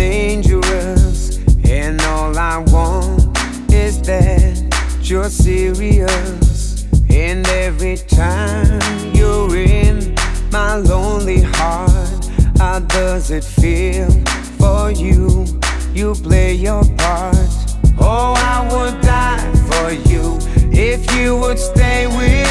dangerous, and all I want is that you're serious. And every time you're in my lonely heart, how does it feel for you? You play your part. Oh, I would die for you if you would stay with